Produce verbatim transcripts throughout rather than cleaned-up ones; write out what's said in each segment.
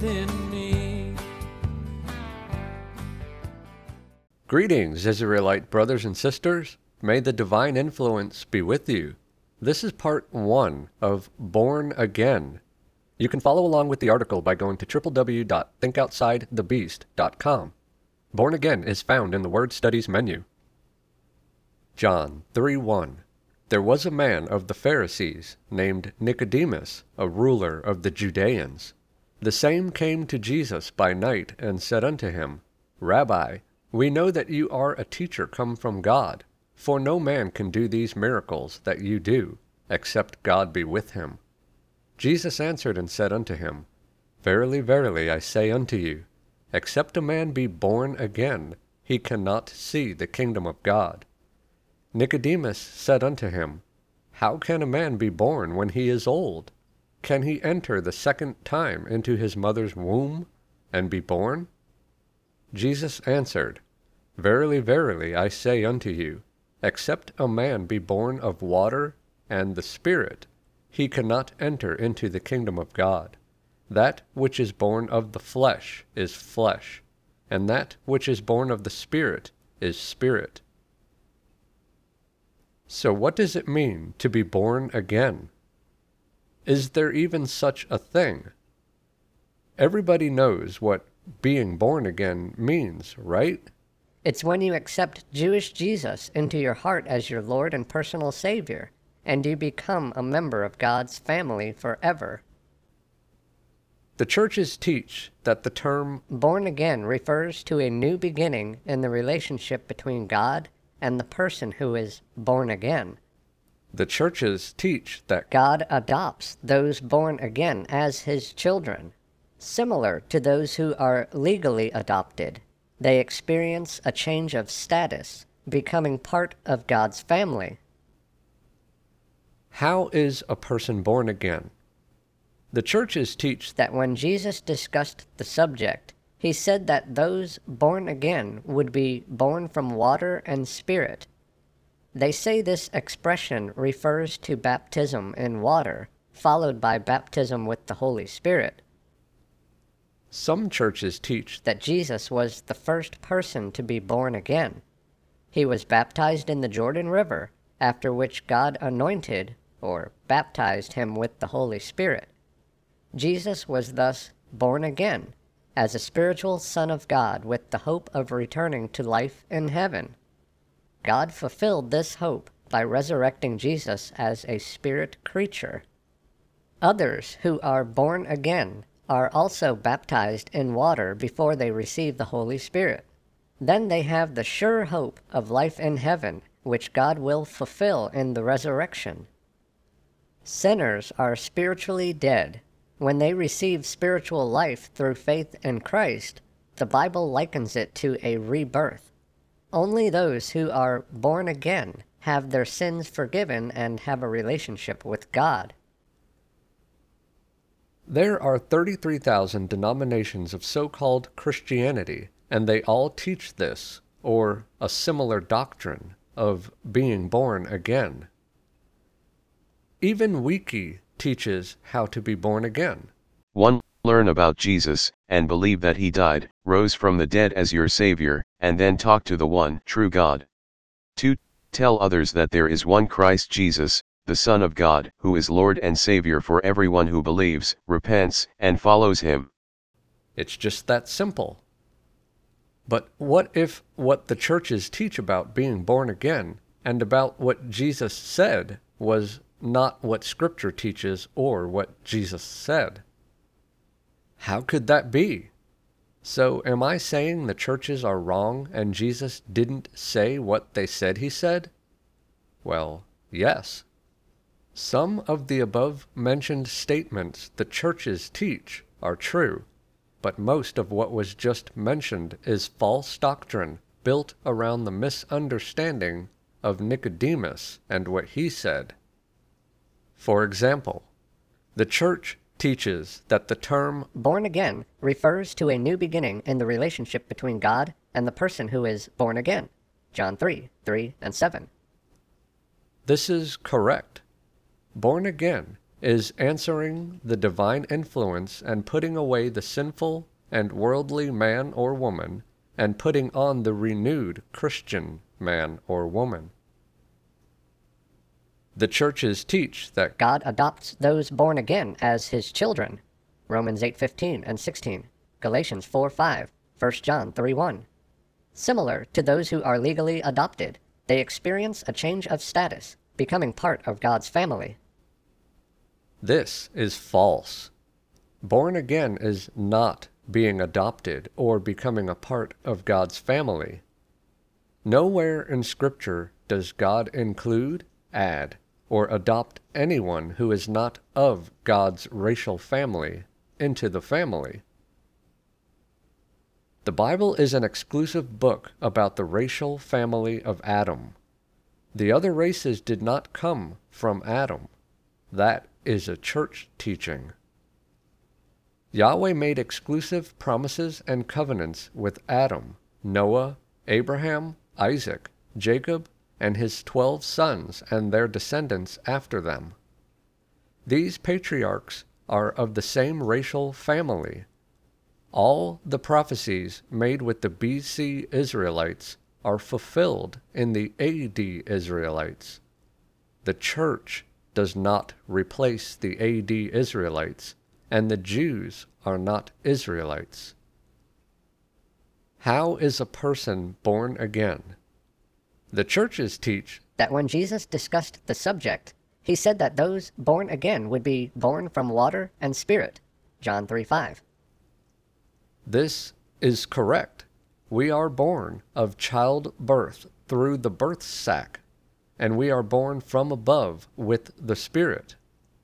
within me. Greetings, Israelite brothers and sisters. May the divine influence be with you. This is part one of Born Again. You can follow along with the article by going to w w w dot think outside the beast dot com. Born Again is found in the Word Studies menu. John three one. There was a man of the Pharisees named Nicodemus, a ruler of the Judeans. The same came to Jesus by night and said unto him, Rabbi, we know that you are a teacher come from God, for no man can do these miracles that you do, except God be with him. Jesus answered and said unto him, Verily, verily, I say unto you, except a man be born again, he cannot see the kingdom of God. Nicodemus said unto him, How can a man be born when he is old? Can he enter the second time into his mother's womb and be born? Jesus answered, Verily, verily, I say unto you, except a man be born of water and the Spirit, he cannot enter into the kingdom of God. That which is born of the flesh is flesh, and that which is born of the Spirit is spirit. So what does it mean to be born again? Is there even such a thing? Everybody knows what being born again means, right? It's when you accept Jewish Jesus into your heart as your Lord and personal Savior, and you become a member of God's family forever. The churches teach that the term born again refers to a new beginning in the relationship between God and the person who is born again. The churches teach that God adopts those born again as his children, similar to those who are legally adopted. They experience a change of status, becoming part of God's family. How is a person born again? The churches teach that when Jesus discussed the subject, he said that those born again would be born from water and spirit. They say this expression refers to baptism in water, followed by baptism with the Holy Spirit. Some churches teach that Jesus was the first person to be born again. He was baptized in the Jordan River, after which God anointed or baptized him with the Holy Spirit. Jesus was thus born again, as a spiritual Son of God with the hope of returning to life in heaven. God fulfilled this hope by resurrecting Jesus as a spirit creature. Others who are born again are also baptized in water before they receive the Holy Spirit. Then they have the sure hope of life in heaven, which God will fulfill in the resurrection. Sinners are spiritually dead. When they receive spiritual life through faith in Christ, the Bible likens it to a rebirth. Only those who are born again have their sins forgiven and have a relationship with God. There are thirty-three thousand denominations of so-called Christianity, and they all teach this, or a similar doctrine, of being born again. Even Wiki teaches how to be born again. one. Learn about Jesus, and believe that he died, rose from the dead as your Savior, and then talk to the one true God. two. Tell others that there is one Christ Jesus, the Son of God, who is Lord and Savior for everyone who believes, repents, and follows him. It's just that simple. But what if what the churches teach about being born again, and about what Jesus said, was not what Scripture teaches or what Jesus said? How could that be? So am I saying the churches are wrong and Jesus didn't say what they said he said? Well, yes. Some of the above-mentioned statements the churches teach are true, but most of what was just mentioned is false doctrine built around the misunderstanding of Nicodemus and what he said. For example, the church teaches that the term born again refers to a new beginning in the relationship between God and the person who is born again. John three, three and seven. This is correct. Born again is answering the divine influence and putting away the sinful and worldly man or woman and putting on the renewed Christian man or woman. The churches teach that God adopts those born again as his children. Romans eight fifteen and sixteen, Galatians four five, First John three one. Similar to those who are legally adopted, they experience a change of status, becoming part of God's family. this is false. Born again is not being adopted or becoming a part of God's family. Nowhere in Scripture does God include, add, or adopt anyone who is not of God's racial family into the family. The Bible is an exclusive book about the racial family of Adam. The other races did not come from Adam. That is a church teaching. Yahweh made exclusive promises and covenants with Adam, Noah, Abraham, Isaac, Jacob, and his twelve sons and their descendants after them. These patriarchs are of the same racial family. All the prophecies made with the B C Israelites are fulfilled in the A D Israelites. The church does not replace the A D Israelites, and the Jews are not Israelites. How is a person born again? The churches teach that when Jesus discussed the subject, he said that those born again would be born from water and spirit. John three five. This is correct. We are born of childbirth through the birth sac, and we are born from above with the Spirit.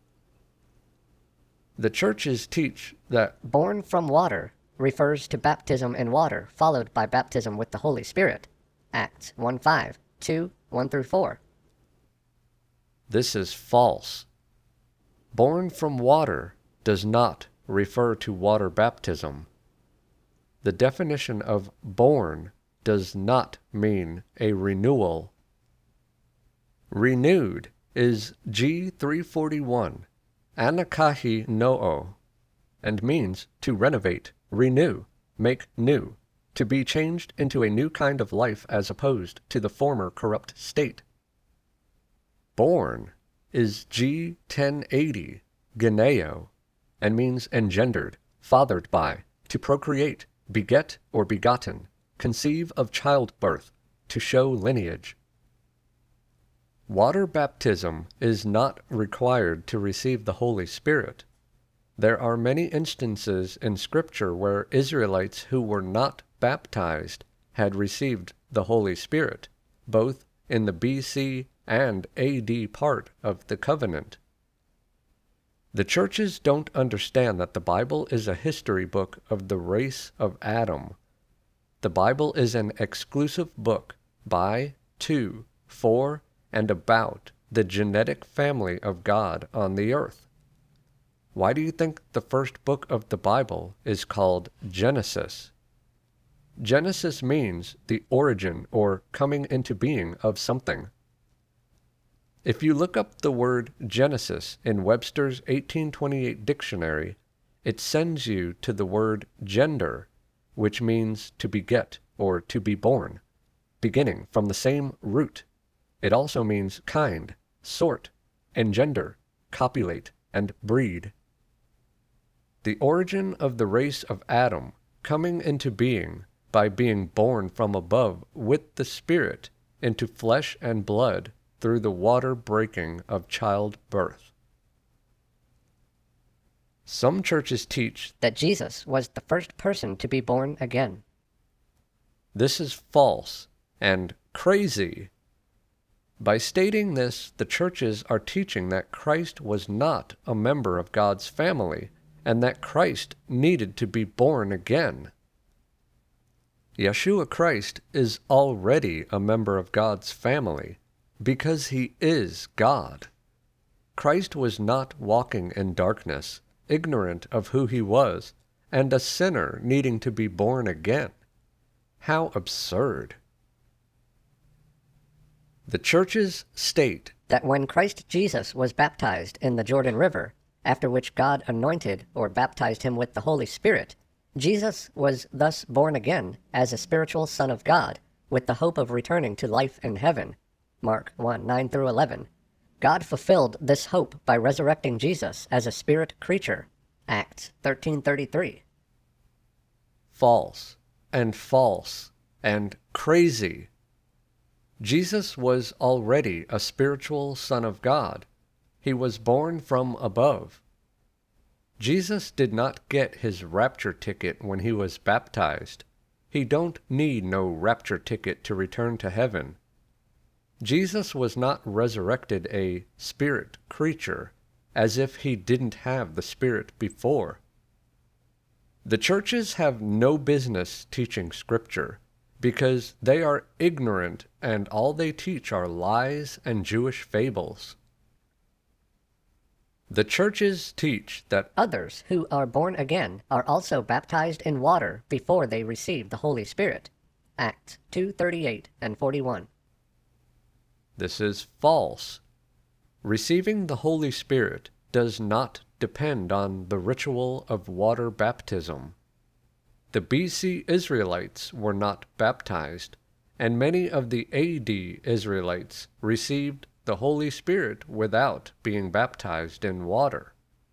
The churches teach that born from water refers to baptism in water, followed by baptism with the Holy Spirit. Acts one five, two, one through four. This is false. Born from water does not refer to water baptism. The definition of born does not mean a renewal. Renewed is G three forty-one, anakahi no'o, and means to renovate, renew, make new, to be changed into a new kind of life as opposed to the former corrupt state. Born is G ten eighty, geneo, and means engendered, fathered by, to procreate, beget or begotten, conceive of childbirth, to show lineage. Water baptism is not required to receive the Holy Spirit. There are many instances in Scripture where Israelites who were not baptized had received the Holy Spirit, both in the B C and A D part of the covenant. The churches don't understand that the Bible is a history book of the race of Adam. The Bible is an exclusive book by, to, for, and about the genetic family of God on the earth. Why do you think the first book of the Bible is called Genesis? Genesis means the origin or coming into being of something. If you look up the word Genesis in Webster's eighteen twenty-eight dictionary, it sends you to the word gender, which means to beget or to be born, beginning from the same root. It also means kind, sort, engender, copulate, and breed. The origin of the race of Adam coming into being by being born from above with the Spirit into flesh and blood through the water breaking of childbirth. Some churches teach that Jesus was the first person to be born again. This is false and crazy. By stating this, the churches are teaching that Christ was not a member of God's family and that Christ needed to be born again. Yeshua Christ is already a member of God's family because he is God. Christ was not walking in darkness, ignorant of who he was, and a sinner needing to be born again. How absurd! The churches state that when Christ Jesus was baptized in the Jordan River, after which God anointed or baptized him with the Holy Spirit, Jesus was thus born again as a spiritual Son of God, with the hope of returning to life in heaven. Mark one, nine through eleven. God fulfilled this hope by resurrecting Jesus as a spirit creature. Acts thirteen thirty-three. false and false and crazy. Jesus was already a spiritual Son of God. He was born from above. Jesus did not get his rapture ticket when he was baptized. He don't need no rapture ticket to return to heaven. Jesus was not resurrected a spirit creature, as if he didn't have the Spirit before. The churches have no business teaching Scripture, because they are ignorant and all they teach are lies and Jewish fables. The churches teach that Others who are born again are also baptized in water before they receive the Holy Spirit. Acts two thirty-eight and forty-one. this is false. Receiving the Holy Spirit does not depend on the ritual of water baptism. The B C Israelites were not baptized, and many of the A D Israelites received the Holy Spirit without being baptized in water.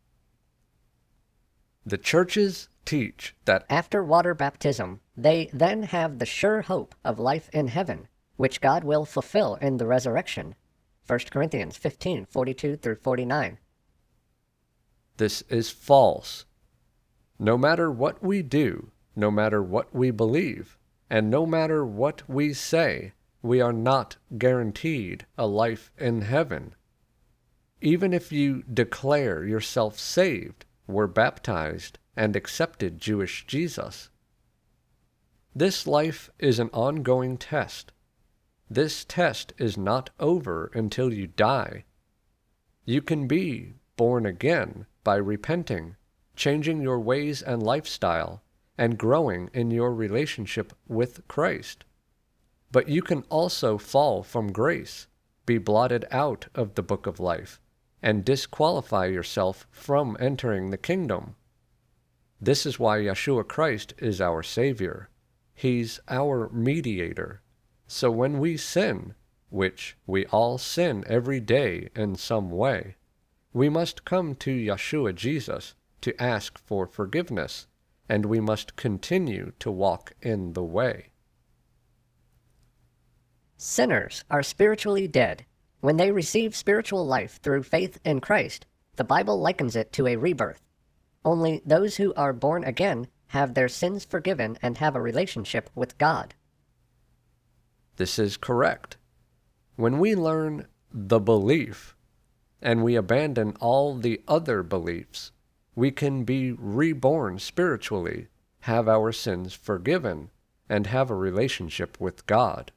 The churches teach that After water baptism, they then have the sure hope of life in heaven, which God will fulfill in the resurrection. First Corinthians fifteen forty-two through forty-nine. this is false. No matter what we do, no matter what we believe, and no matter what we say, we are not guaranteed a life in heaven. Even if you declare yourself saved, were baptized, and accepted Jewish Jesus. This life is an ongoing test. This test is not over until you die. You can be born again by repenting, changing your ways and lifestyle, and growing in your relationship with Christ. But you can also fall from grace, be blotted out of the book of life, and disqualify yourself from entering the kingdom. This is why Yeshua Christ is our Savior. He's our mediator. So when we sin, which we all sin every day in some way, we must come to Yeshua Jesus to ask for forgiveness, and we must continue to walk in the way. Sinners are spiritually dead. When they receive spiritual life through faith in Christ, the Bible likens it to a rebirth. Only those who are born again have their sins forgiven and have a relationship with God. This is correct. When we learn the belief, and we abandon all the other beliefs, we can be reborn spiritually, have our sins forgiven, and have a relationship with God.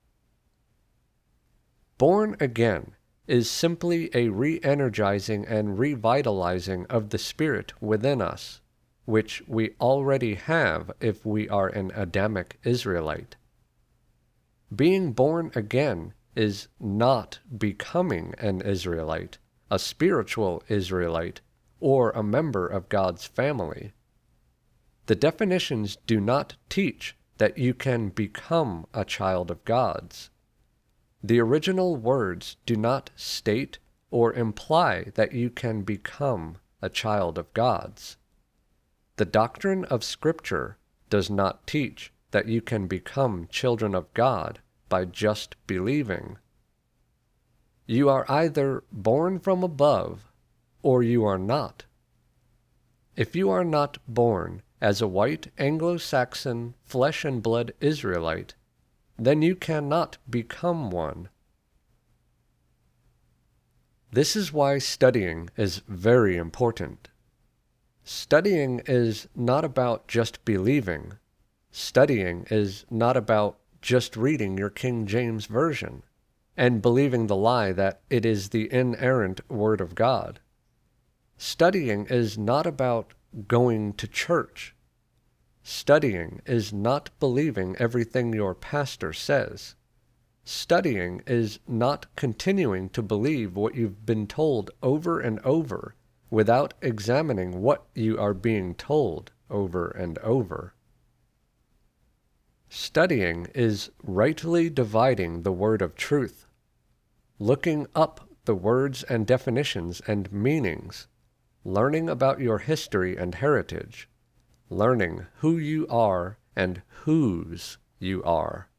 Born again is simply a re-energizing and revitalizing of the Spirit within us, which we already have if we are an Adamic Israelite. Being born again is not becoming an Israelite, a spiritual Israelite, or a member of God's family. The definitions do not teach that you can become a child of God's. The original words do not state or imply that you can become a child of God's. The doctrine of Scripture does not teach that you can become children of God by just believing. You are either born from above or you are not. If you are not born as a white Anglo-Saxon flesh and blood Israelite, then you cannot become one. This is why studying is very important. Studying is not about just believing. Studying is not about just reading your King James Version and believing the lie that it is the inerrant Word of God. Studying is not about going to church. Studying is not believing everything your pastor says. Studying is not continuing to believe what you've been told over and over without examining what you are being told over and over. Studying is rightly dividing the word of truth, looking up the words and definitions and meanings, learning about your history and heritage, learning who you are and whose you are.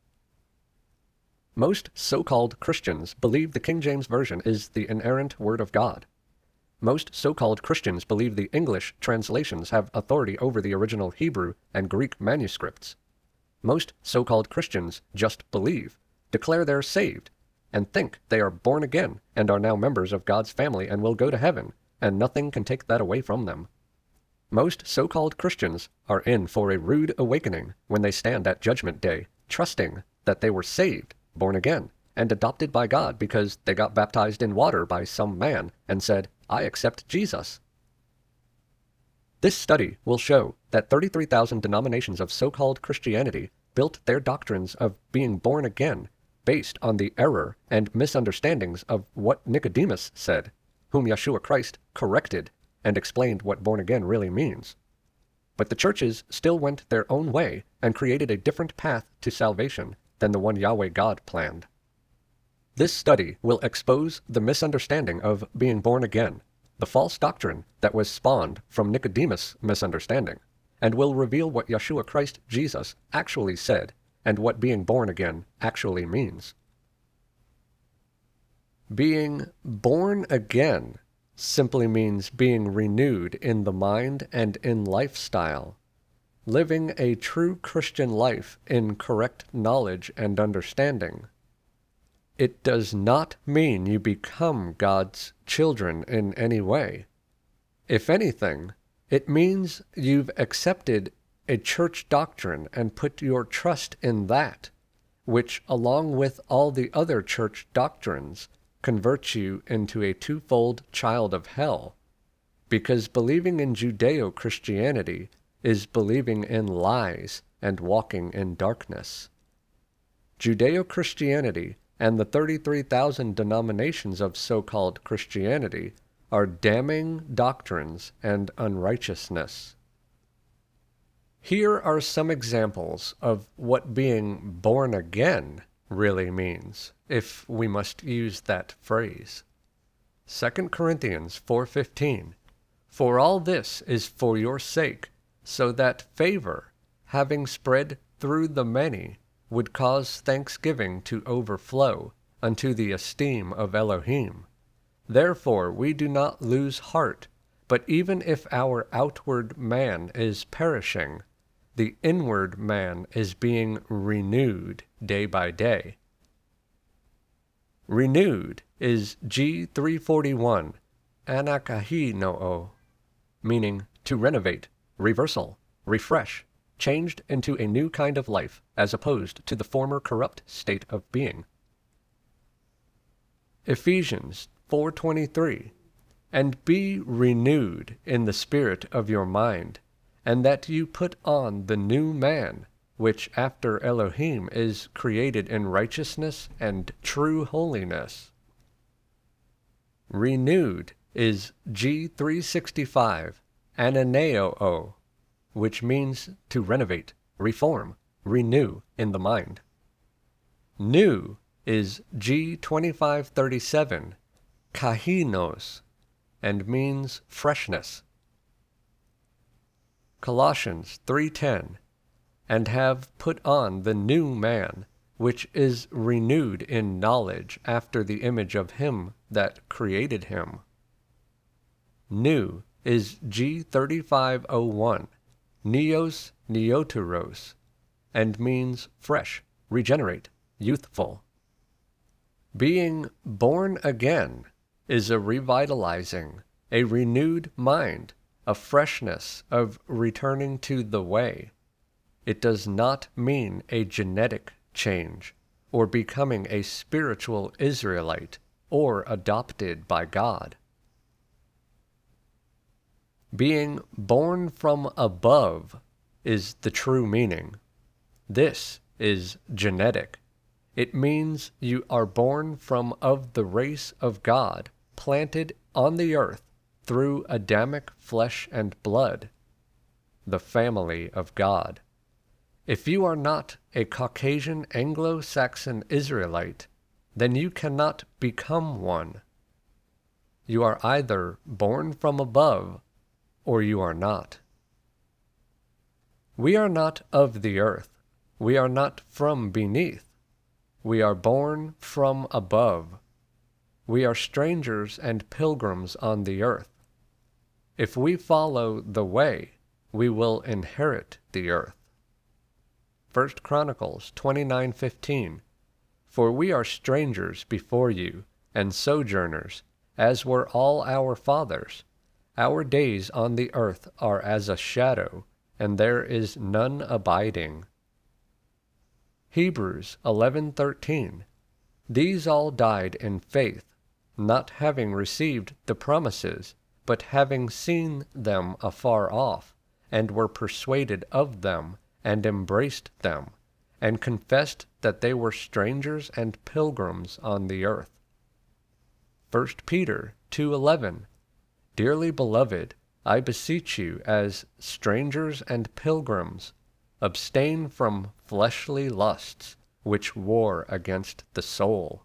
Most so-called Christians believe the King James Version is the inerrant Word of God. Most so-called Christians believe the English translations have authority over the original Hebrew and Greek manuscripts. Most so-called Christians just believe, declare they're saved, and think they are born again and are now members of God's family and will go to heaven, and nothing can take that away from them. Most so-called Christians are in for a rude awakening when they stand at Judgment Day, trusting that they were saved, born again, and adopted by God because they got baptized in water by some man and said, "I accept Jesus." This study will show that thirty-three thousand denominations of so-called Christianity built their doctrines of being born again based on the error and misunderstandings of what Nicodemus said, whom Yeshua Christ corrected and explained what born again really means. But the churches still went their own way and created a different path to salvation than the one Yahweh God planned. This study will expose the misunderstanding of being born again, the false doctrine that was spawned from Nicodemus' misunderstanding, and will reveal what Yeshua Christ Jesus actually said and what being born again actually means. Being born again simply means being renewed in the mind and in lifestyle, living a true Christian life in correct knowledge and understanding. It does not mean you become God's children in any way. If anything, it means you've accepted a church doctrine and put your trust in that, which, along with all the other church doctrines, converts you into a twofold child of hell, because believing in Judeo-Christianity is believing in lies and walking in darkness. Judeo-Christianity and the thirty-three thousand denominations of so-called Christianity are damning doctrines and unrighteousness. Here are some examples of what being born again really means, if we must use that phrase. Second Corinthians four fifteen, "For all this is for your sake, so that favor, having spread through the many, would cause thanksgiving to overflow unto the esteem of Elohim. Therefore we do not lose heart, but even if our outward man is perishing, the inward man is being renewed day by day." Renewed is G three forty-one, anakahi no-o, meaning to renovate, reversal, refresh, changed into a new kind of life, as opposed to the former corrupt state of being. Ephesians four twenty-three, "And be renewed in the spirit of your mind, and that you put on the new man, which after Elohim is created in righteousness and true holiness." Renewed is G three sixty-five, ananeo-o, which means to renovate, reform, renew in the mind. New is G twenty-five thirty-seven, kahinos, and means freshness. Colossians three ten, "And have put on the new man, which is renewed in knowledge after the image of him that created him." New is G thirty-five oh one, neos neoteros, and means fresh, regenerate, youthful. Being born again is a revitalizing, a renewed mind, a freshness of returning to the way. It does not mean a genetic change, or becoming a spiritual Israelite, or adopted by God. Being born from above is the true meaning. This is genetic. It means you are born from of the race of God, planted on the earth through Adamic flesh and blood, the family of God. If you are not a Caucasian Anglo-Saxon Israelite, then you cannot become one. You are either born from above, or you are not. We are not of the earth. We are not from beneath. We are born from above. We are strangers and pilgrims on the earth. If we follow the way, we will inherit the earth. First Chronicles twenty-nine fifteen. For we are strangers before you, and sojourners, as were all our fathers. Our days on the earth are as a shadow, and there is none abiding. Hebrews eleven thirteen. These all died in faith, not having received the promises, but having seen them afar off, and were persuaded of them, and embraced them, and confessed that they were strangers and pilgrims on the earth. First Peter two eleven. Dearly beloved, I beseech you as strangers and pilgrims, abstain from fleshly lusts, which war against the soul.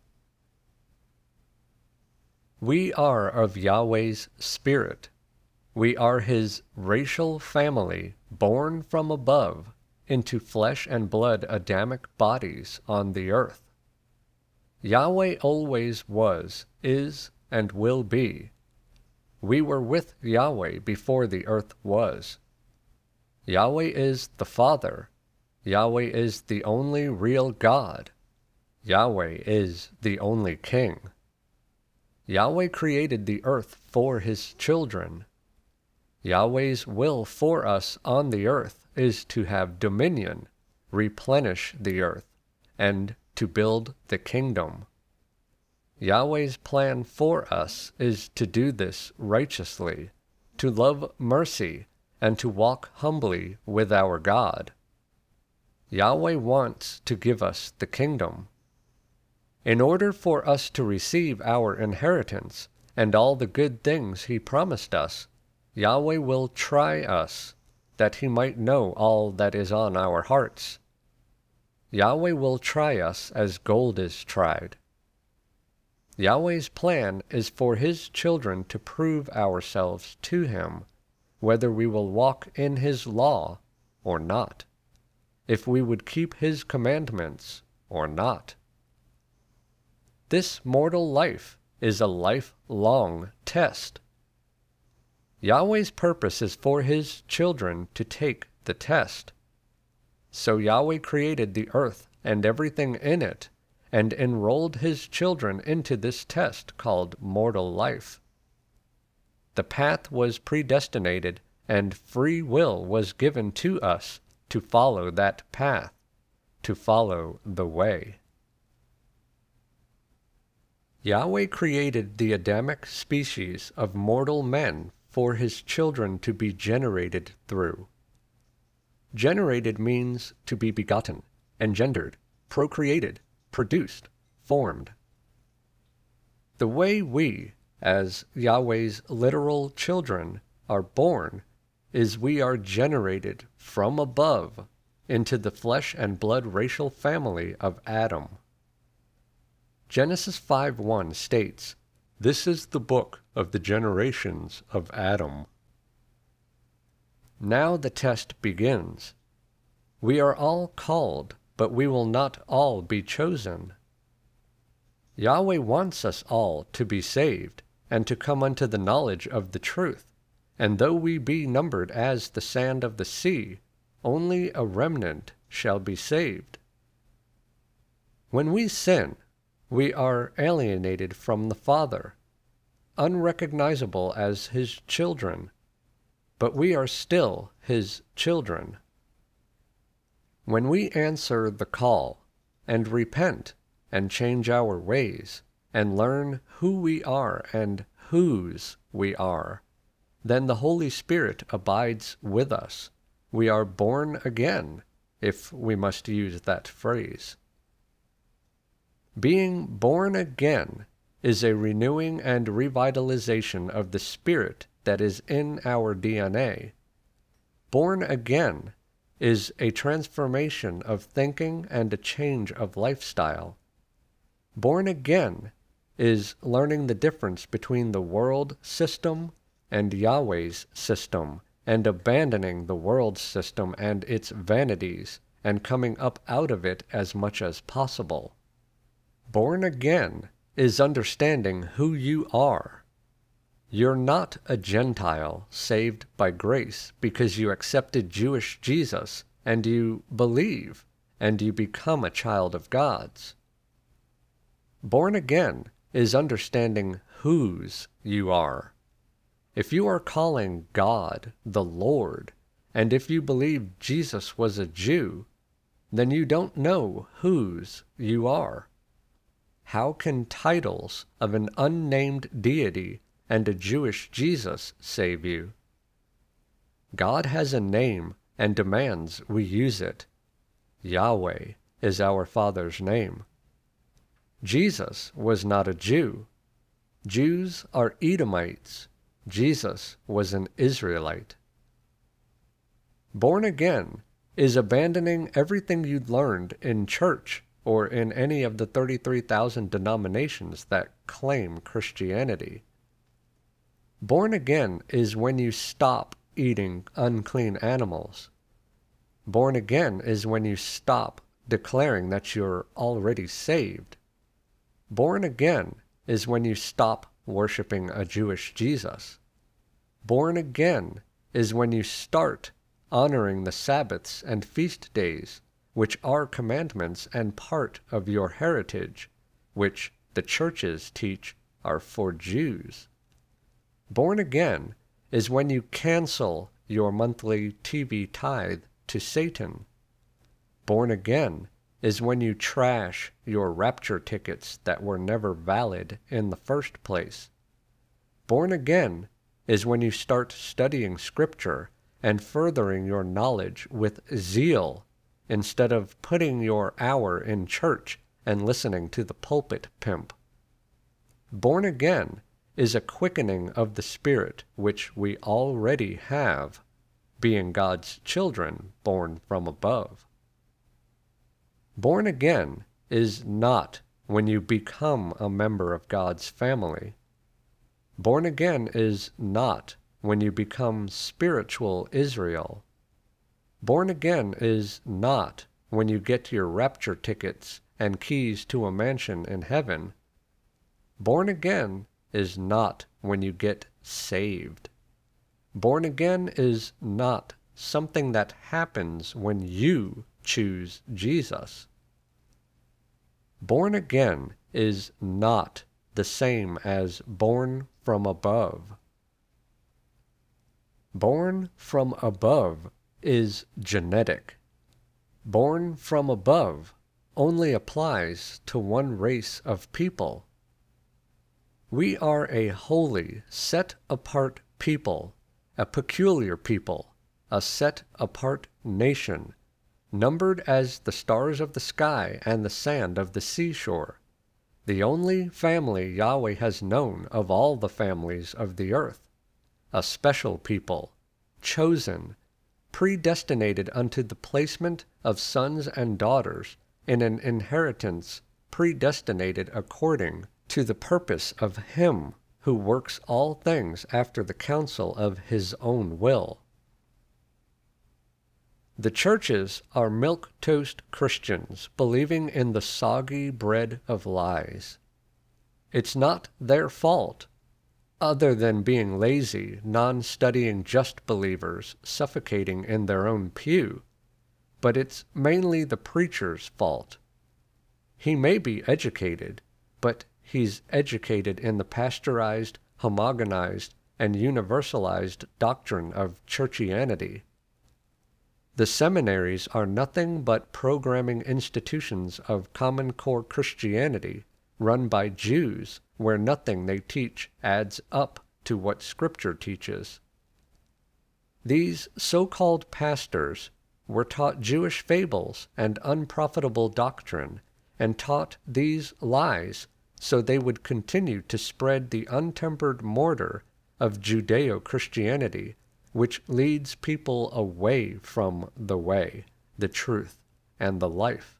We are of Yahweh's Spirit. We are His racial family, born from above, into flesh and blood Adamic bodies on the earth. Yahweh always was, is, and will be. We were with Yahweh before the earth was. Yahweh is the Father. Yahweh is the only real God. Yahweh is the only King. Yahweh created the earth for His children. Yahweh's will for us on the earth is to have dominion, replenish the earth, and to build the kingdom. Yahweh's plan for us is to do this righteously, to love mercy, and to walk humbly with our God. Yahweh wants to give us the kingdom. In order for us to receive our inheritance and all the good things He promised us, Yahweh will try us, that He might know all that is on our hearts. Yahweh will try us as gold is tried. Yahweh's plan is for His children to prove ourselves to Him, whether we will walk in His law or not, if we would keep His commandments or not. This mortal life is a lifelong test. Yahweh's purpose is for His children to take the test. So Yahweh created the earth and everything in it, and enrolled His children into this test called mortal life. The path was predestinated, and free will was given to us to follow that path, to follow the way. Yahweh created the Adamic species of mortal men for His children to be generated through. Generated means to be begotten, engendered, procreated, produced, formed. The way we, as Yahweh's literal children, are born is we are generated from above into the flesh and blood racial family of Adam. Genesis five one states, "This is the book of the generations of Adam." Now the test begins. We are all called, but we will not all be chosen. Yahweh wants us all to be saved, and to come unto the knowledge of the truth, and though we be numbered as the sand of the sea, only a remnant shall be saved. When we sin, we are alienated from the Father, unrecognizable as His children, but we are still His children. When we answer the call, and repent, and change our ways, and learn who we are and whose we are, then the Holy Spirit abides with us. We are born again, if we must use that phrase. Being born again is a renewing and revitalization of the spirit that is in our D N A. Born again is a transformation of thinking and a change of lifestyle. Born again is learning the difference between the world system and Yahweh's system, and abandoning the world system and its vanities, and coming up out of it as much as possible. Born again is understanding who you are. You're not a Gentile saved by grace because you accepted Jewish Jesus and you believe and you become a child of God's. Born again is understanding whose you are. If you are calling God the Lord, and if you believe Jesus was a Jew, then you don't know whose you are. How can titles of an unnamed deity and a Jewish Jesus save you? God has a name and demands we use it. Yahweh is our Father's name. Jesus was not a Jew. Jews are Edomites. Jesus was an Israelite. Born again is abandoning everything you'd learned in church or in any of the thirty-three thousand denominations that claim Christianity. Born again is when you stop eating unclean animals. Born again is when you stop declaring that you're already saved. Born again is when you stop worshiping a Jewish Jesus. Born again is when you start honoring the Sabbaths and feast days, which are commandments and part of your heritage, which the churches teach are for Jews. Born again is when you cancel your monthly T V tithe to Satan. Born again is when you trash your rapture tickets that were never valid in the first place. Born again is when you start studying Scripture and furthering your knowledge with zeal instead of putting your hour in church and listening to the pulpit pimp. Born again is a quickening of the Spirit which we already have, being God's children born from above. Born again is not when you become a member of God's family. Born again is not when you become spiritual Israel. Born again is not when you get your rapture tickets and keys to a mansion in heaven. Born again is not when you get saved. Born again is not something that happens when you choose Jesus. Born again is not the same as born from above. Born from above is genetic. Born from above only applies to one race of people. We are a holy, set-apart people, a peculiar people, a set-apart nation, numbered as the stars of the sky and the sand of the seashore, the only family Yahweh has known of all the families of the earth, a special people, chosen, predestinated unto the placement of sons and daughters in an inheritance predestinated according to the purpose of Him who works all things after the counsel of His own will. The churches are milquetoast Christians believing in the soggy bread of lies. It's not their fault, other than being lazy, non-studying just believers suffocating in their own pew, but it's mainly the preacher's fault. He may be educated, but he's educated in the pasteurized, homogenized, and universalized doctrine of churchianity. The seminaries are nothing but programming institutions of Common Core Christianity run by Jews, where nothing they teach adds up to what Scripture teaches. These so-called pastors were taught Jewish fables and unprofitable doctrine, and taught these lies so they would continue to spread the untempered mortar of Judeo-Christianity, which leads people away from the way, the truth, and the life.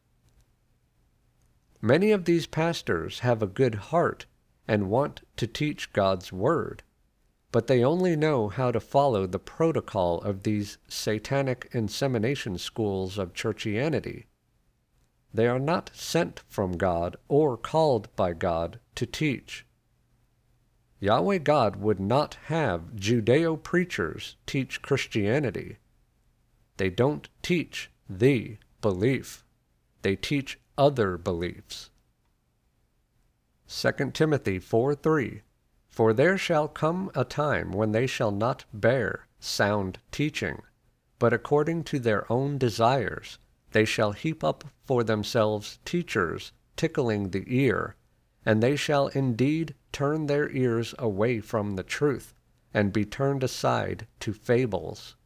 Many of these pastors have a good heart and want to teach God's word, but they only know how to follow the protocol of these satanic insemination schools of churchianity. They are not sent from God or called by God to teach. Yahweh God would not have Judeo preachers teach Christianity. They don't teach the belief. They teach other beliefs. Second Timothy four three, For there shall come a time when they shall not bear sound teaching, but according to their own desires they shall heap up for themselves teachers tickling the ear, and they shall indeed turn their ears away from the truth, and be turned aside to fables.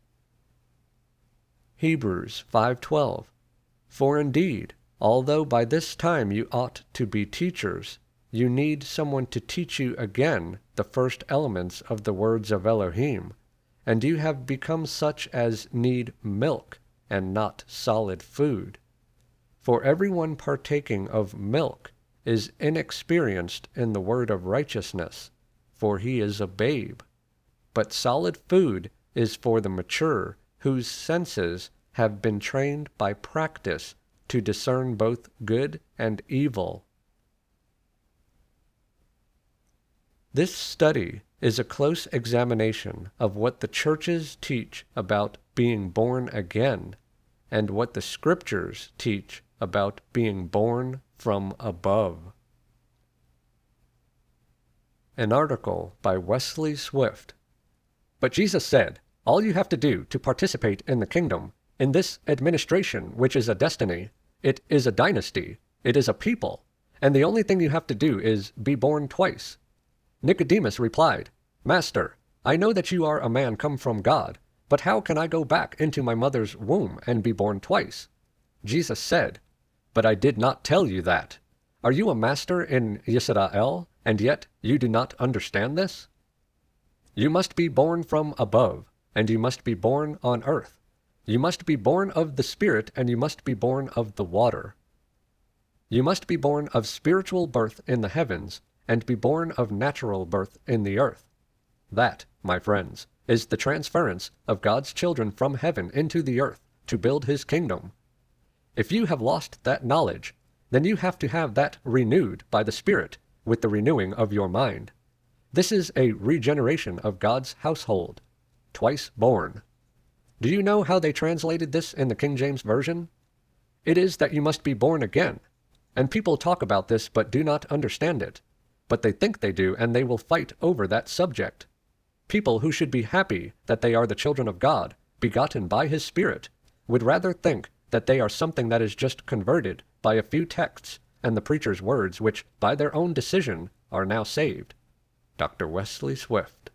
Hebrews five twelve, For indeed, although by this time you ought to be teachers, you need someone to teach you again the first elements of the words of Elohim, and you have become such as need milk, and not solid food. For everyone partaking of milk is inexperienced in the word of righteousness, for he is a babe. But solid food is for the mature, whose senses have been trained by practice to discern both good and evil. This study is a close examination of what the churches teach about being born again, and what the scriptures teach about being born from above. An article by Wesley Swift. But Jesus said, all you have to do to participate in the kingdom, in this administration which is a destiny, it is a dynasty, it is a people, and the only thing you have to do is be born twice. Nicodemus replied, Master, I know that you are a man come from God, but how can I go back into my mother's womb and be born twice? Jesus said, But I did not tell you that. Are you a master in Yisrael, and yet you do not understand this? You must be born from above, and you must be born on earth. You must be born of the Spirit, and you must be born of the water. You must be born of spiritual birth in the heavens, and be born of natural birth in the earth. That, my friends, is the transference of God's children from heaven into the earth to build his kingdom. If you have lost that knowledge, then you have to have that renewed by the Spirit with the renewing of your mind. This is a regeneration of God's household, twice born. Do you know how they translated this in the King James Version? It is that you must be born again, and people talk about this but do not understand it. But they think they do, and they will fight over that subject. People who should be happy that they are the children of God, begotten by his Spirit, would rather think that they are something that is just converted by a few texts and the preacher's words, which, by their own decision, are now saved. Doctor Wesley Swift.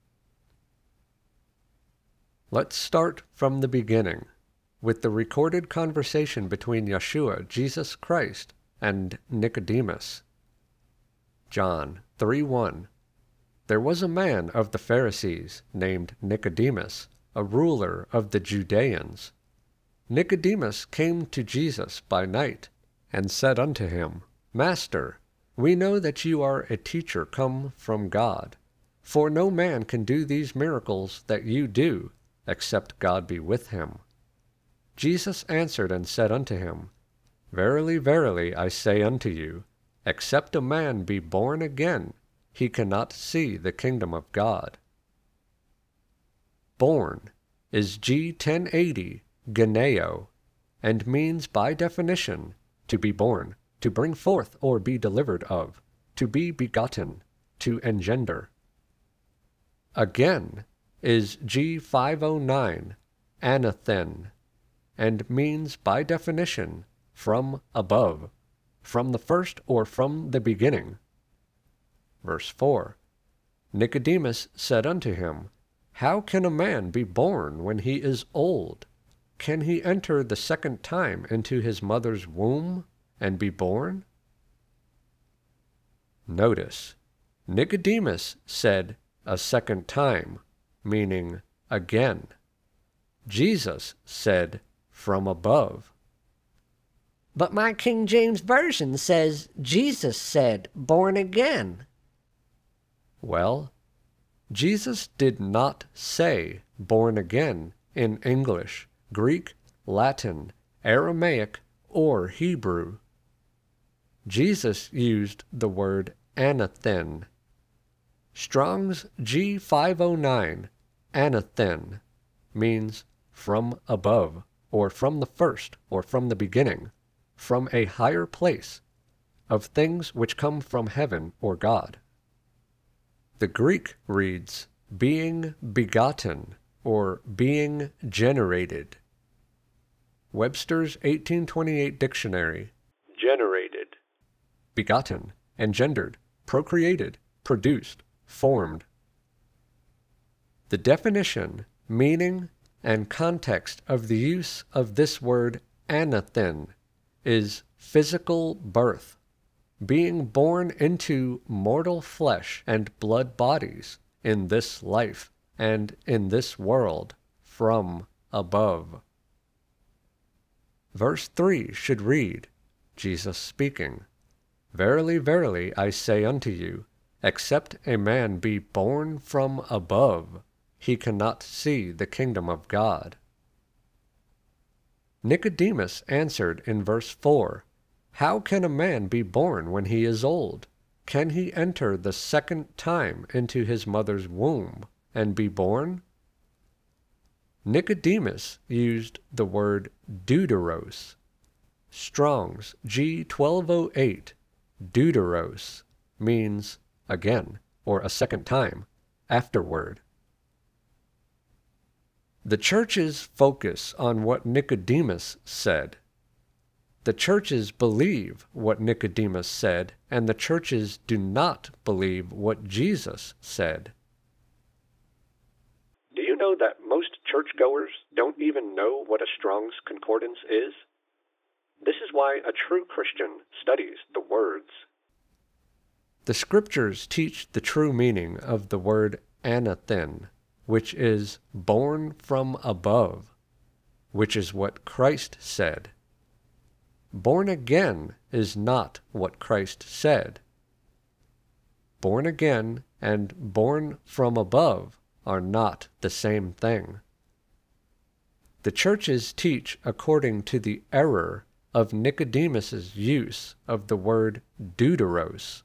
Let's start from the beginning, with the recorded conversation between Yeshua, Jesus Christ, and Nicodemus. John three one. There was a man of the Pharisees named Nicodemus, a ruler of the Judeans. Nicodemus came to Jesus by night, and said unto him, Master, we know that you are a teacher come from God, for no man can do these miracles that you do, except God be with him. Jesus answered and said unto him, Verily, verily, I say unto you, except a man be born again, he cannot see the kingdom of God. Born is G ten eighty, geneo, and means by definition to be born, to bring forth or be delivered of, to be begotten, to engender. Again is G five oh nine, anathen, and means by definition from above, from the first or from the beginning. Verse four. Nicodemus said unto him, How can a man be born when he is old? Can he enter the second time into his mother's womb and be born? Notice, Nicodemus said a second time, meaning again. Jesus said from above. But my King James Version says Jesus said born again. Well, Jesus did not say born again in English, Greek, Latin, Aramaic, or Hebrew. Jesus used the word anathen. Strong's G five oh nine, anathen, means from above, or from the first, or from the beginning, from a higher place, of things which come from heaven or God. The Greek reads, being begotten, or being generated. Webster's eighteen twenty-eight dictionary, generated, begotten, engendered, procreated, produced, formed. The definition, meaning, and context of the use of this word anathen is physical birth, being born into mortal flesh and blood bodies in this life and in this world from above. Verse three should read, Jesus speaking, Verily, verily, I say unto you, except a man be born from above, he cannot see the kingdom of God. Nicodemus answered in verse four, How can a man be born when he is old? Can he enter the second time into his mother's womb and be born? Nicodemus used the word deuteros. Strong's G twelve oh eight, deuteros, means again, or a second time, afterward. The churches focus on what Nicodemus said. The churches believe what Nicodemus said, and the churches do not believe what Jesus said. Do you know that most churchgoers don't even know what a Strong's Concordance is? This is why a true Christian studies the words. The scriptures teach the true meaning of the word anathen, which is born from above, which is what Christ said. Born again is not what Christ said. Born again and born from above are not the same thing. The churches teach according to the error of Nicodemus's use of the word deuteros.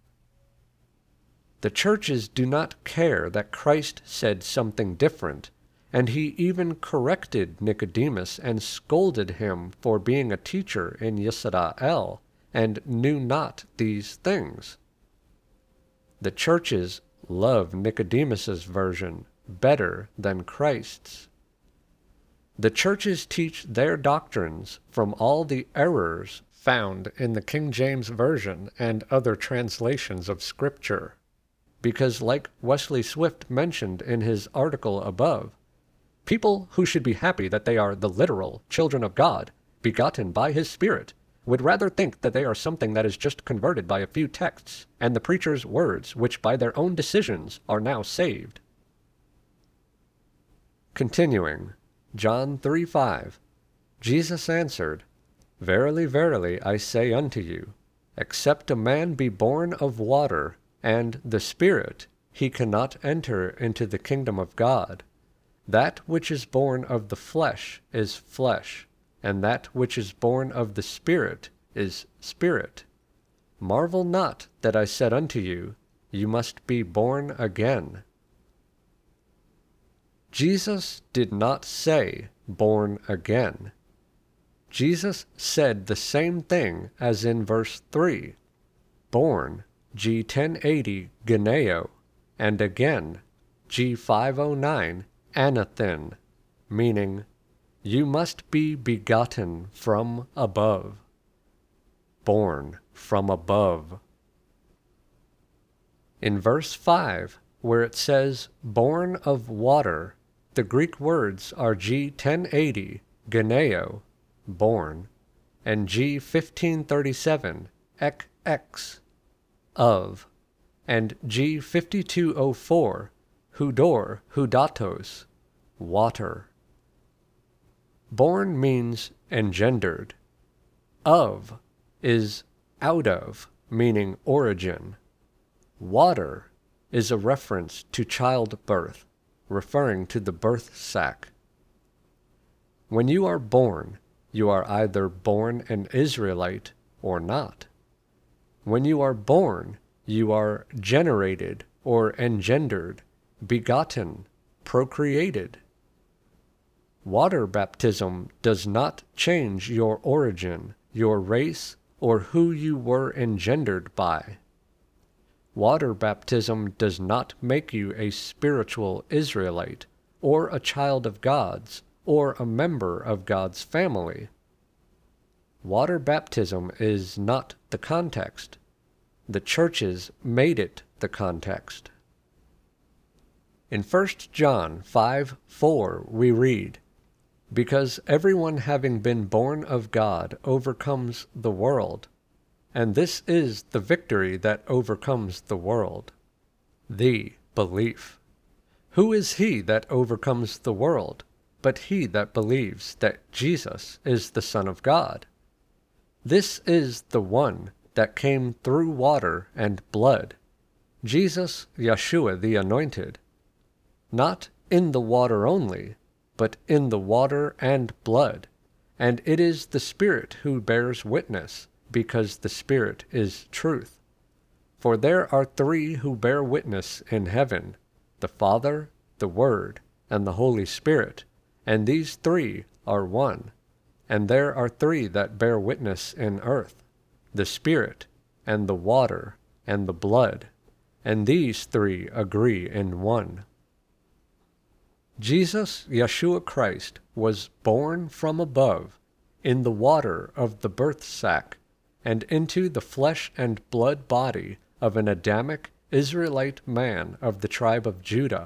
The churches do not care that Christ said something different, and he even corrected Nicodemus and scolded him for being a teacher in Yisrael and knew not these things. The churches love Nicodemus's version better than Christ's. The churches teach their doctrines from all the errors found in the King James Version and other translations of Scripture. Because, like Wesley Swift mentioned in his article above, people who should be happy that they are the literal children of God, begotten by His Spirit, would rather think that they are something that is just converted by a few texts and the preacher's words, which by their own decisions are now saved. Continuing, John three five, Jesus answered, Verily, verily, I say unto you, except a man be born of water and the Spirit, he cannot enter into the kingdom of God. That which is born of the flesh is flesh, and that which is born of the Spirit is spirit. Marvel not that I said unto you, You must be born again. Jesus did not say, born again. Jesus said the same thing as in verse three, born, G ten eighty, geneo, and again, G five oh nine, anathen, meaning, you must be begotten from above, born from above. In verse five, where it says, born of water, the Greek words are G ten eighty, geneo, born, and G fifteen thirty-seven, ek ex, of, and G fifty-two oh four, hudor, hudatos, water. Born means engendered. Of is out of, meaning origin. Water is a reference to childbirth, referring to the birth sac. When you are born, you are either born an Israelite or not. When you are born, you are generated or engendered, begotten, procreated. Water baptism does not change your origin, your race, or who you were engendered by. Water baptism does not make you a spiritual Israelite, or a child of God's, or a member of God's family. Water baptism is not the context. The churches made it the context. In First John five four we read, "Because everyone having been born of God overcomes the world, and this is the victory that overcomes the world, the belief. Who is he that overcomes the world, but he that believes that Jesus is the Son of God? This is the one that came through water and blood, Jesus Yeshua the Anointed, not in the water only, but in the water and blood, and it is the Spirit who bears witness, because the Spirit is truth. For there are three who bear witness in heaven, the Father, the Word, and the Holy Spirit, and these three are one. And there are three that bear witness in earth, the Spirit, and the water, and the blood, and these three agree in one." Jesus, Yeshua Christ, was born from above, in the water of the birth sac, and into the flesh and blood body of an Adamic Israelite man of the tribe of Judah.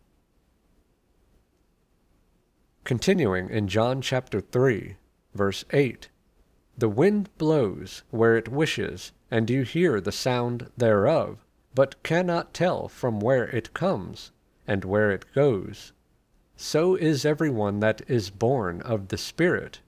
Continuing in John chapter three, verse eight, "The wind blows where it wishes, and you hear the sound thereof, but cannot tell from where it comes, and where it goes. So is everyone that is born of the Spirit."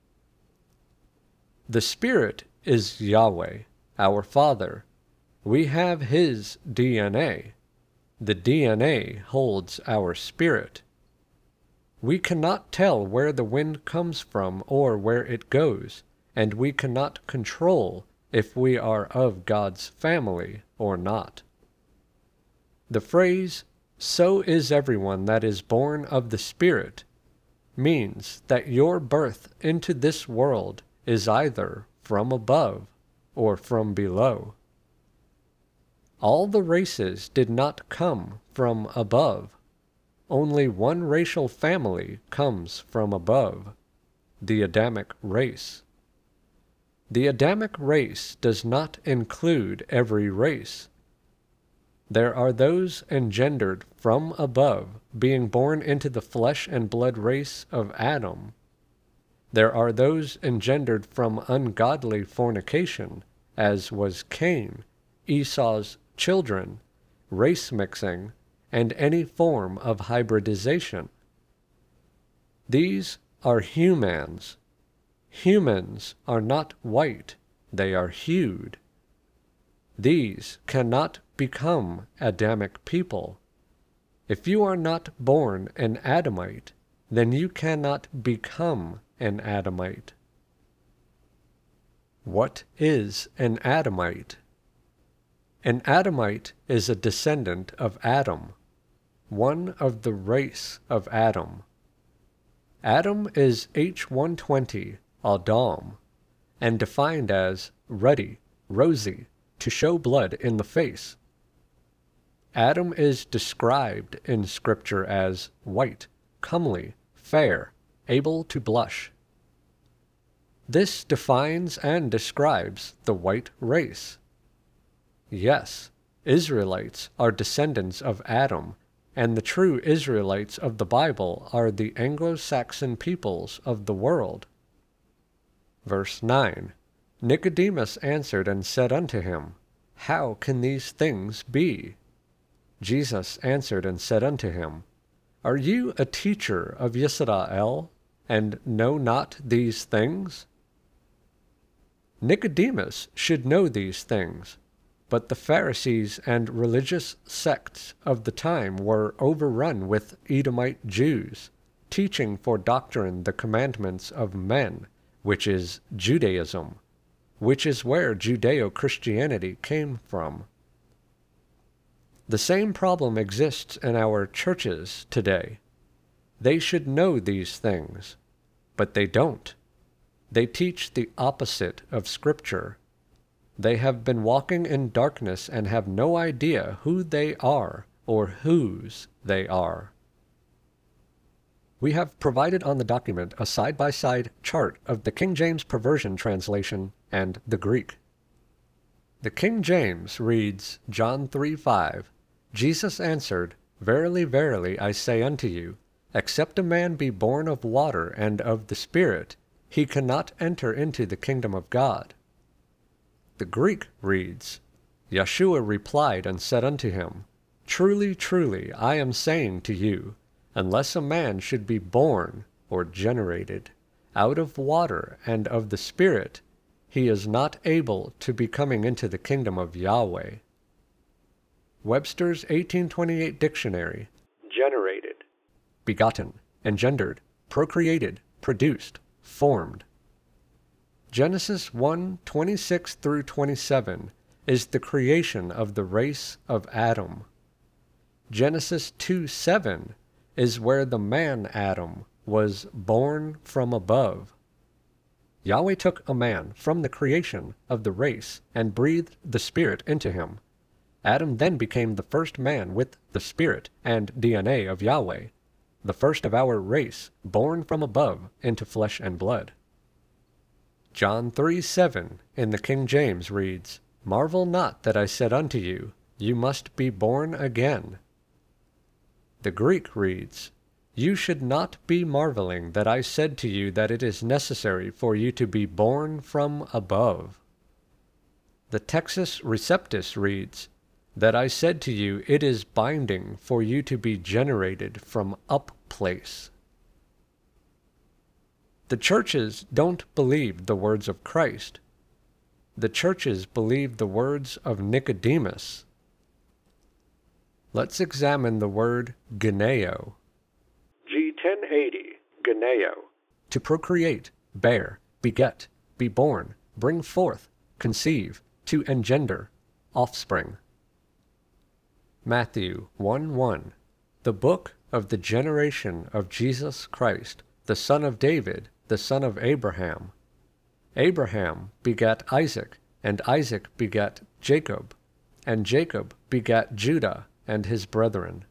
The Spirit is Yahweh, our Father. We have His D N A. The D N A holds our spirit. We cannot tell where the wind comes from or where it goes, and we cannot control if we are of God's family or not. The phrase, "So is everyone that is born of the Spirit," means that your birth into this world is either from above or from below. All the races did not come from above. Only one racial family comes from above, the Adamic race. The Adamic race does not include every race. There are those engendered from above, being born into the flesh and blood race of Adam. There are those engendered from ungodly fornication, as was Cain, Esau's children, race mixing, and any form of hybridization. These are humans. Humans are not white, they are hued. These cannot become Adamic people. If you are not born an Adamite, then you cannot become an Adamite. What is an Adamite? An Adamite is a descendant of Adam, one of the race of Adam. Adam is H one twenty, Adam, and defined as ruddy, rosy, to show blood in the face. Adam is described in Scripture as white, comely, fair, able to blush. This defines and describes the white race. Yes, Israelites are descendants of Adam, and the true Israelites of the Bible are the Anglo-Saxon peoples of the world. Verse nine. Nicodemus answered and said unto him, How can these things be? Jesus answered and said unto him, Are you a teacher of Yisrael, and know not these things? Nicodemus should know these things, but the Pharisees and religious sects of the time were overrun with Edomite Jews, teaching for doctrine the commandments of men, which is Judaism, which is where Judeo-Christianity came from. The same problem exists in our churches today. They should know these things, but they don't. They teach the opposite of Scripture. They have been walking in darkness and have no idea who they are or whose they are. We have provided on the document a side-by-side chart of the King James Perversion translation and the Greek. The King James reads John three five, Jesus answered, Verily, verily, I say unto you, except a man be born of water and of the Spirit, he cannot enter into the kingdom of God. The Greek reads, Yeshua replied and said unto him, Truly, truly, I am saying to you, unless a man should be born, or generated, out of water and of the Spirit, he is not able to be coming into the kingdom of Yahweh. Webster's eighteen twenty-eight Dictionary. Generated. Begotten, engendered, procreated, produced, formed. Genesis one twenty-six through twenty-seven is the creation of the race of Adam. Genesis two seven is where the man Adam was born from above. Yahweh took a man from the creation of the race and breathed the Spirit into him. Adam then became the first man with the Spirit and D N A of Yahweh, the first of our race, born from above into flesh and blood. John three seven in the King James reads, Marvel not that I said unto you, You must be born again. The Greek reads, You should not be marveling that I said to you that it is necessary for you to be born from above. The Textus Receptus reads, That I said to you it is binding for you to be generated from up place. The churches don't believe the words of Christ. The churches believe the words of Nicodemus. Let's examine the word geneo. G ten eighty, geneo. To procreate, bear, beget, be born, bring forth, conceive, to engender, offspring. Matthew one one, the book of the generation of Jesus Christ, the son of David, the son of Abraham. Abraham begat Isaac, and Isaac begat Jacob, and Jacob begat Judah and his brethren.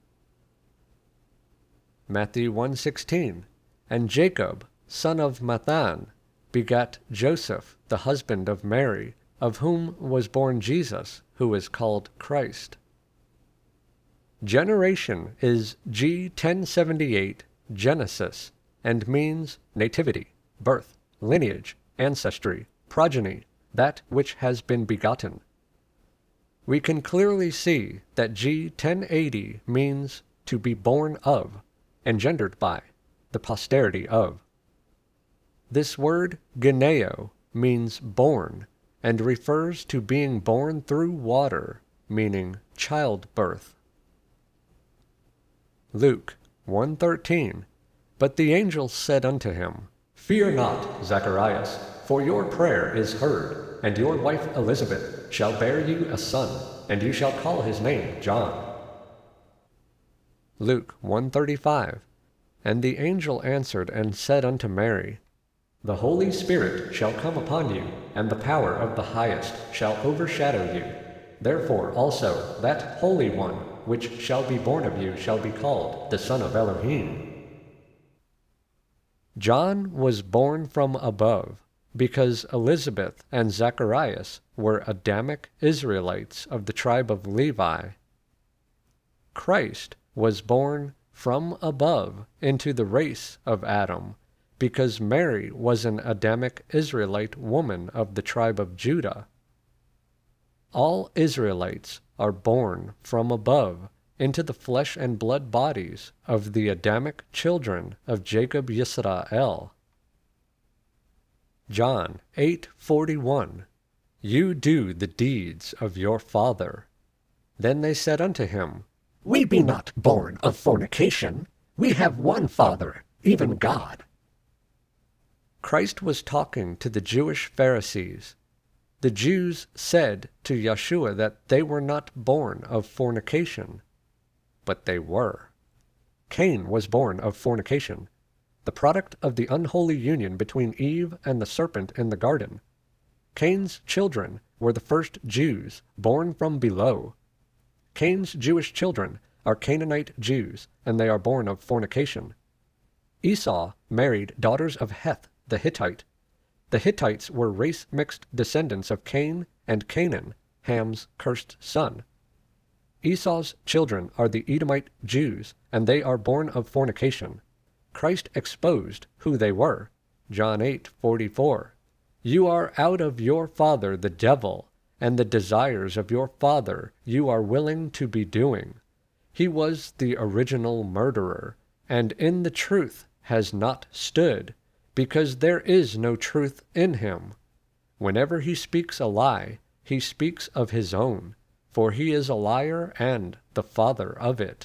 Matthew one sixteen, and Jacob, son of Mathan, begat Joseph, the husband of Mary, of whom was born Jesus, who is called Christ. Generation is G ten seventy-eight, Genesis, and means nativity, birth, lineage, ancestry, progeny, that which has been begotten. We can clearly see that G ten eighty means to be born of, engendered by, the posterity of. This word geneo means born, and refers to being born through water, meaning childbirth. Luke one thirteen, But the angel said unto him, Fear not, Zacharias, for your prayer is heard, and your wife Elizabeth shall bear you a son, and you shall call his name John. Luke one thirty-five, And the angel answered and said unto Mary, The Holy Spirit shall come upon you, and the power of the Highest shall overshadow you. Therefore also that Holy One which shall be born of you shall be called the Son of Elohim. John was born from above because Elizabeth and Zacharias were Adamic Israelites of the tribe of Levi. Christ was born from above into the race of Adam because Mary was an Adamic Israelite woman of the tribe of Judah. All Israelites are born from above into the flesh and blood bodies of the Adamic children of Jacob Yisrael. John eight forty-one. You do the deeds of your father. Then they said unto him, We be not born of fornication. We have one Father, even God. Christ was talking to the Jewish Pharisees. The Jews said to Yeshua that they were not born of fornication, but they were. Cain was born of fornication, the product of the unholy union between Eve and the serpent in the garden. Cain's children were the first Jews born from below. Cain's Jewish children are Canaanite Jews, and they are born of fornication. Esau married daughters of Heth the Hittite. The Hittites were race-mixed descendants of Cain and Canaan, Ham's cursed son. Esau's children are the Edomite Jews, and they are born of fornication. Christ exposed who they were. John eight forty-four. You are out of your father the devil, and the desires of your father you are willing to be doing. He was the original murderer, and in the truth has not stood, because there is no truth in him. Whenever he speaks a lie, he speaks of his own, for he is a liar and the father of it.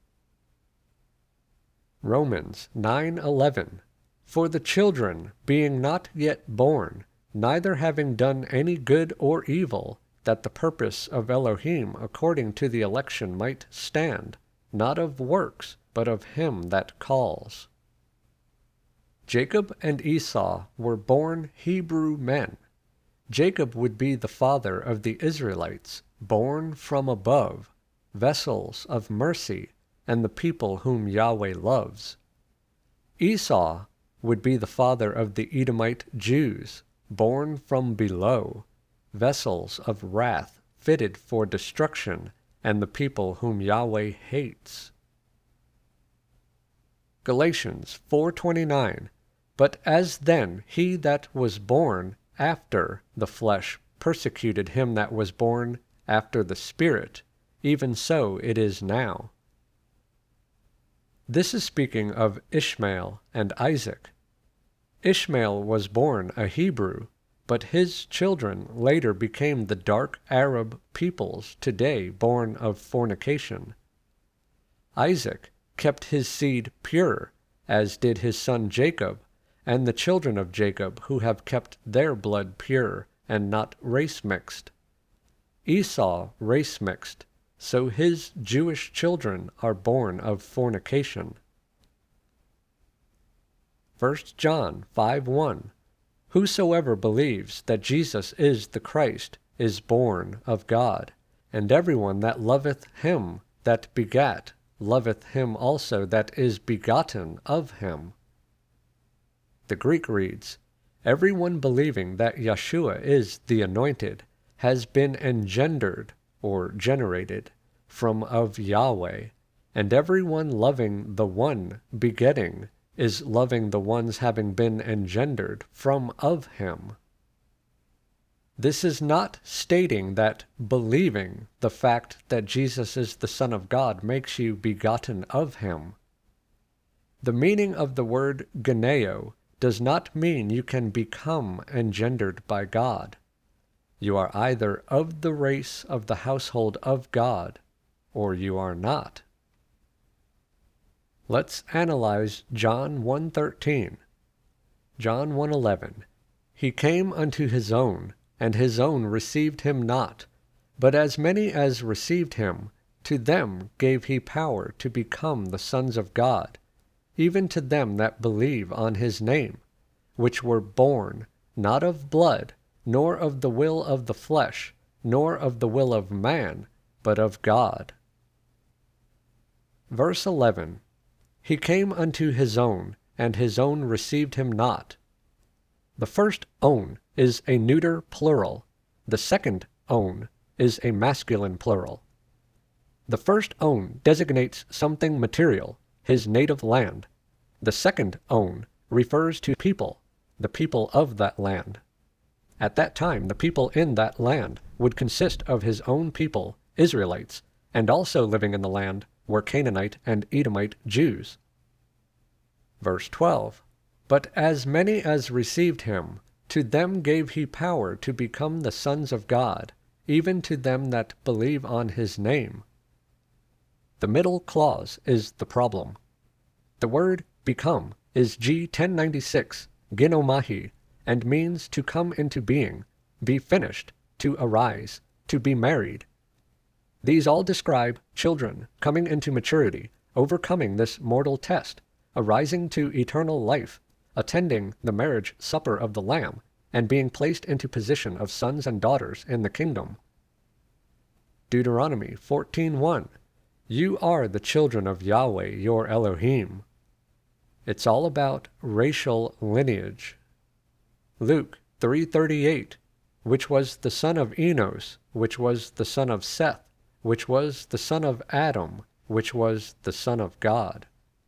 Romans nine eleven. For the children, being not yet born, neither having done any good or evil, that the purpose of Elohim according to the election might stand, not of works, but of him that calls. Jacob and Esau were born Hebrew men. Jacob would be the father of the Israelites, born from above, vessels of mercy, and the people whom Yahweh loves. Esau would be the father of the Edomite Jews, born from below, vessels of wrath fitted for destruction, and the people whom Yahweh hates. Galatians four twenty-nine. But as then he that was born after the flesh persecuted him that was born after the Spirit, even so it is now. This is speaking of Ishmael and Isaac. Ishmael was born a Hebrew, but his children later became the dark Arab peoples today born of fornication. Isaac kept his seed pure, as did his son Jacob, and the children of Jacob who have kept their blood pure and not race-mixed. Esau race-mixed, so his Jewish children are born of fornication. First John five one. Whosoever believes that Jesus is the Christ is born of God, and everyone that loveth him that begat loveth him also that is begotten of him. The Greek reads, Everyone believing that Yeshua is the Anointed has been engendered, or generated, from of Yahweh, and everyone loving the one begetting is loving the ones having been engendered from of him. This is not stating that believing the fact that Jesus is the Son of God makes you begotten of him. The meaning of the word geneo does not mean you can become engendered by God. You are either of the race of the household of God, or you are not. Let's analyze John one thirteen. John one eleven. He came unto his own, and his own received him not. But as many as received him, to them gave he power to become the sons of God, even to them that believe on his name, which were born not of blood, nor of the will of the flesh, nor of the will of man, but of God. Verse eleven. He came unto his own, and his own received him not. The first own is a neuter plural. The second own is a masculine plural. The first own designates something material, his native land. The second own refers to people, the people of that land. At that time, the people in that land would consist of his own people, Israelites, and also living in the land were Canaanite and Edomite Jews. Verse twelve, But as many as received him, to them gave he power to become the sons of God, even to them that believe on his name. The middle clause is the problem. The word become is G ten ninety-six, ginomai, and means to come into being, be finished, to arise, to be married. These all describe children coming into maturity, overcoming this mortal test, arising to eternal life, attending the marriage supper of the Lamb, and being placed into position of sons and daughters in the kingdom. Deuteronomy fourteen one, You are the children of Yahweh your Elohim. It's all about racial lineage. Luke three thirty-eight, which was the son of Enos, which was the son of Seth, which was the son of Adam, which was the son of God.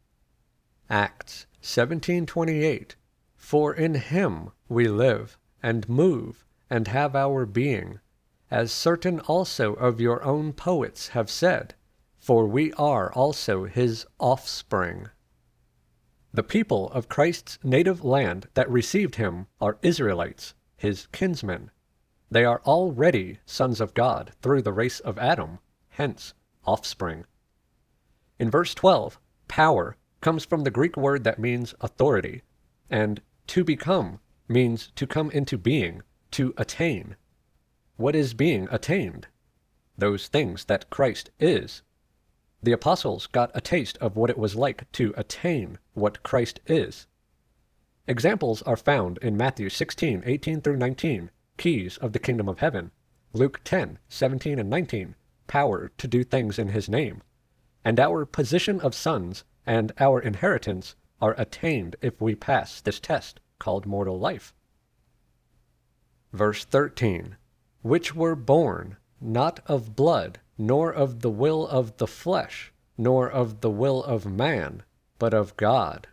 Acts seventeen twenty-eight, For in him we live, and move, and have our being, as certain also of your own poets have said, for we are also his offspring. The people of Christ's native land that received him are Israelites, his kinsmen. They are already sons of God through the race of Adam, hence offspring. In verse twelve, power comes from the Greek word that means authority, and to become means to come into being, to attain. What is being attained? Those things that Christ is. The apostles got a taste of what it was like to attain what Christ is. Examples are found in Matthew sixteen eighteen through nineteen, keys of the kingdom of heaven, Luke ten seventeen and nineteen, power to do things in his name, and our position of sons and our inheritance are attained if we pass this test called mortal life. Verse thirteen, which were born not of blood, nor of the will of the flesh, nor of the will of man, but of God.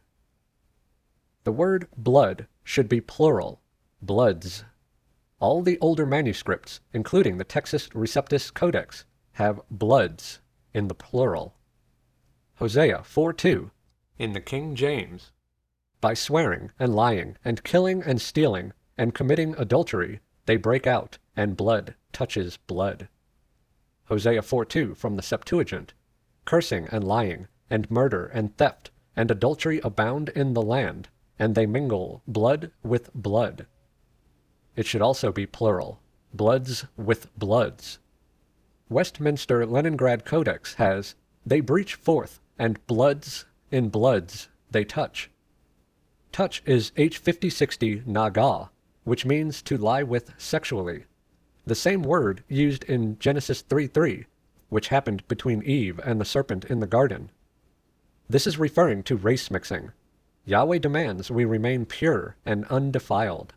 The word blood should be plural, bloods. All the older manuscripts, including the Textus Receptus Codex, have bloods in the plural. Hosea four two, in the King James, by swearing and lying and killing and stealing and committing adultery, they break out, and blood touches blood. Hosea four two from the Septuagint, cursing and lying, and murder and theft, and adultery abound in the land, and they mingle blood with blood. It should also be plural, bloods with bloods. Westminster Leningrad Codex has, they breach forth, and bloods in bloods they touch. Touch is H fifty sixty naga, which means to lie with sexually. The same word used in Genesis three three, which happened between Eve and the serpent in the garden. This is referring to race mixing. Yahweh demands we remain pure and undefiled.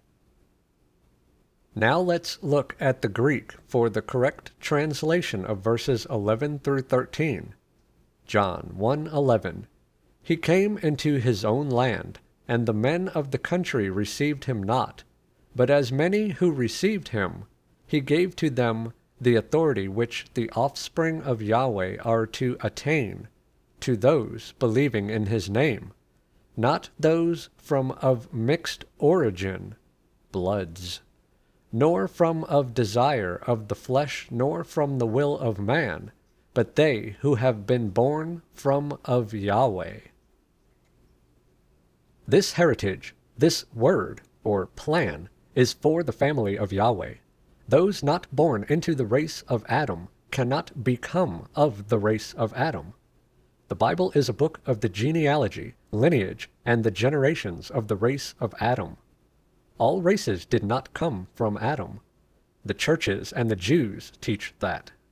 Now let's look at the Greek for the correct translation of verses eleven through thirteen. John one eleven. He came into his own land, and the men of the country received him not. But as many who received him, he gave to them the authority which the offspring of Yahweh are to attain, to those believing in his name, not those from of mixed origin, bloods, nor from of desire of the flesh, nor from the will of man, but they who have been born from of Yahweh. This heritage, this word, or plan, is for the family of Yahweh. Those not born into the race of Adam cannot become of the race of Adam. The Bible is a book of the genealogy, lineage, and the generations of the race of Adam. All races did not come from Adam. The churches and the Jews teach that.